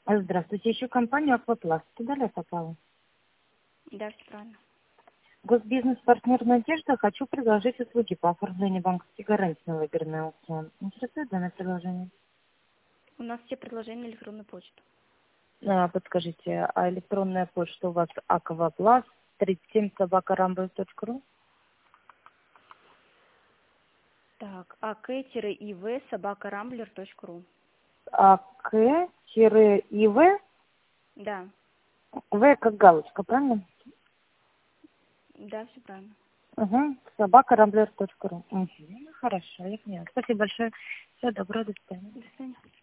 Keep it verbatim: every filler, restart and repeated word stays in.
Здравствуйте, ищу компанию «Аквапласт». Туда ли я попала? Да, все правильно. Госбизнес-партнер «Надежда». Хочу предложить услуги по оформлению банковской гарантии на выигранный аукцион. Интересует данное предложение? У нас все предложения на электронную почту. А, подскажите, а электронная почта у вас аквапласт тридцать семь собака рамблер точка ру? Так, ак-ив собака рамблер точка ру. ак-ив, Да, в как галочка, правильно? да, все правильно. Угу, собака рамблер точка ру. Угу. Хорошо, я поняла. Спасибо большое. Всего доброго, до свидания. До свидания.